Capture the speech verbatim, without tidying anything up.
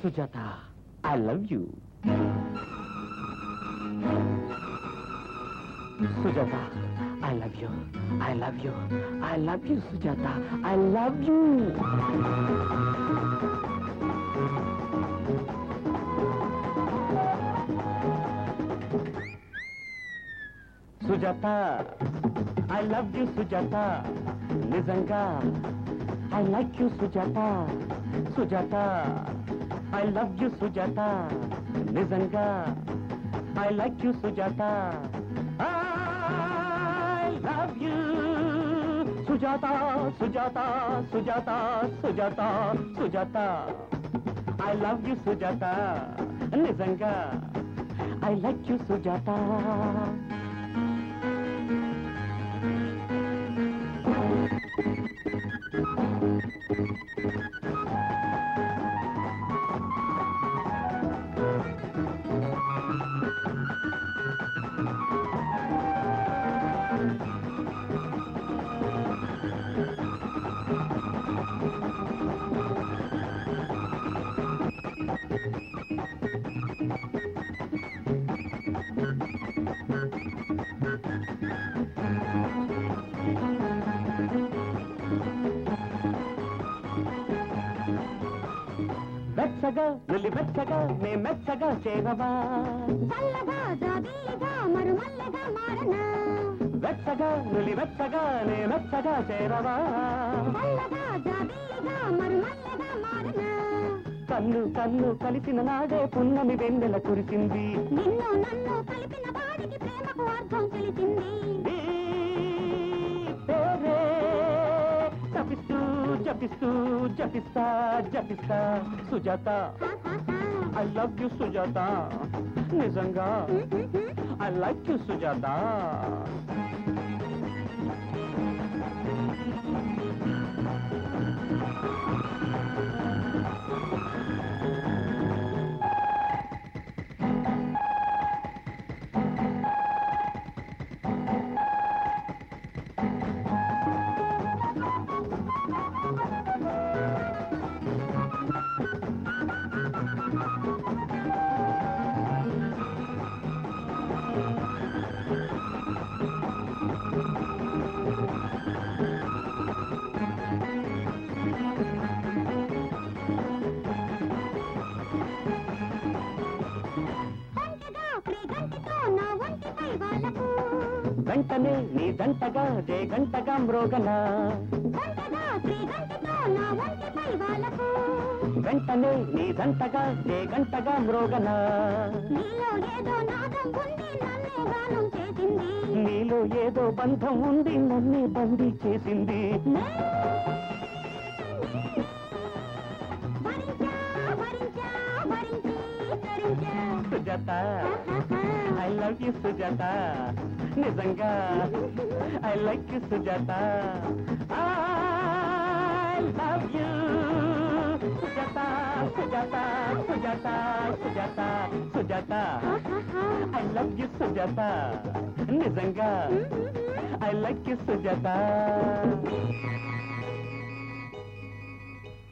Sujatha, I love you. Sujatha, I love you, I love you, I love you Sujatha, I love you. Sujatha, I love you Sujatha, నిజంగా I like you Sujatha. Sujatha, I love you Sujatha, నిజంగా I like you Sujatha. I love you Sujatha, Sujatha, Sujatha, Sujatha, Sujatha, I love you Sujatha, నిజంగా I like you Sujatha. మెచ్చగా నులి మెచ్చగా నే మెచ్చగా చేరవా, చల్లగా జాబీగా మరుమల్లగా మారనా, వెచ్చగా నులి వెచ్చగా నే మెచ్చగా చేరవా, చల్లగా జాబీగా మరుమల్లగా మారనా. కన్ను కన్ను కలిసిన నాడే పున్నమి వెన్నెల కురిసింది, నిన్ను నన్ను కలిపిన వాడికి ప్రేమకు అర్థం తెలిసింది. పేరే జపిస్తూ జపిస్తూ జపిస్తా జపిస్తా Sujatha, I love you Sujatha, నిజంగా ఐ లైక్ యూ సుజాత. వెంటనే నీ దంటగా జే గంటగా మ్రోగనా, వెంటనే నీ దంటగా జే గంటగా మ్రోగనా. నీలో ఏదో నాదం ఉంది నన్నే గానం చేసింది, నీలో ఏదో బంధం ఉంది నన్నే బందీ చేసింది. Sujatha, I love you Sujatha, నిజంగా I like you Sujatha. I love you Sujatha, Sujatha, Sujatha, Sujatha, Sujatha, I love you Sujatha, నిజంగా ఐ లైక్ యూ సుజాత.